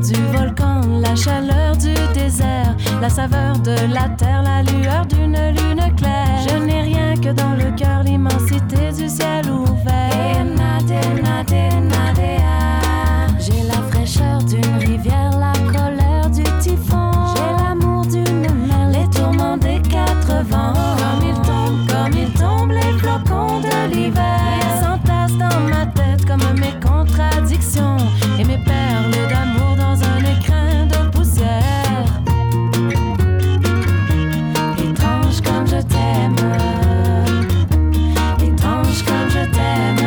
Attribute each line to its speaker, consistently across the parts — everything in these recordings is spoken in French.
Speaker 1: du volcan, la chaleur du désert, la saveur de la terre, la lueur d'une lune claire. Je n'ai rien que dans le cœur, l'immensité du ciel ouvert. J'ai la fraîcheur d'une rivière, la colère du typhon. J'ai l'amour d'une mer, les tourments des quatre vents. Comme ils tombent les flocons de l'hiver. Ils s'entassent dans ma tête comme mes contradictions et mes perles d'amour dans un écrin de poussière. Étrange comme je t'aime, étrange comme je t'aime.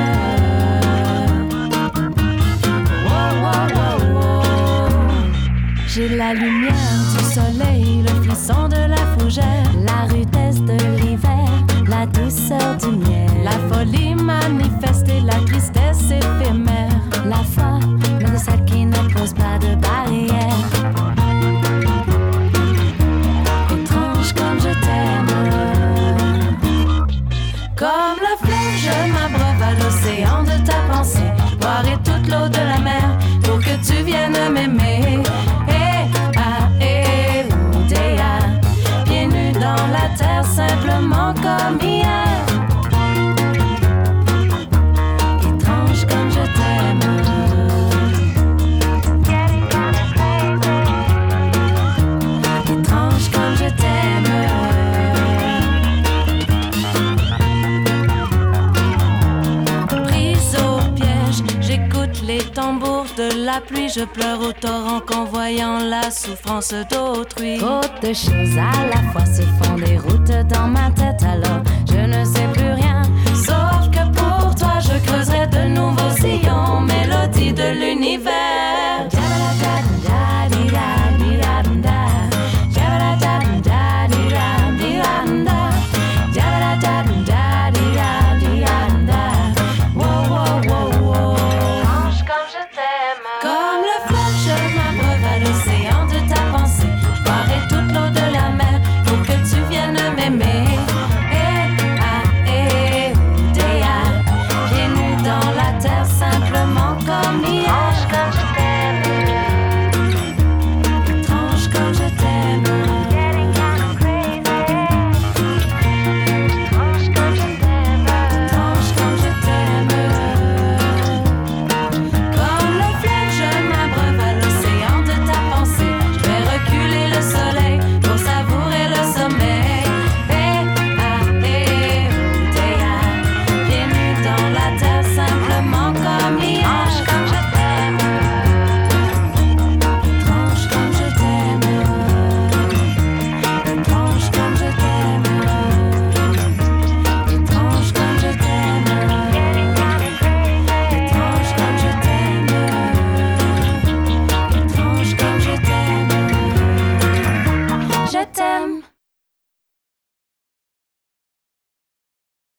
Speaker 1: Wow, wow, wow, wow. J'ai la lumière du soleil, le frisson de la fougère, la rudesse de l'hiver, la douceur du miel, la folie manifestée, la tristesse éphémère, la foi, mais de celle qui ne pose pas de barrière. Étrange comme je t'aime. Comme le fleuve, je m'abreuve à l'océan de ta pensée. Je boirai toute l'eau de la mer pour que tu viennes m'aimer. Pieds nus dans la terre, simplement comme hier. Étrange comme je t'aime. Étrange comme je t'aime. Prise au piège, j'écoute les tambours de la pluie. Je pleure au torrent qu'en voyant la souffrance d'autrui. Trop de choses à la fois se font des routes dans ma tête, alors je ne sais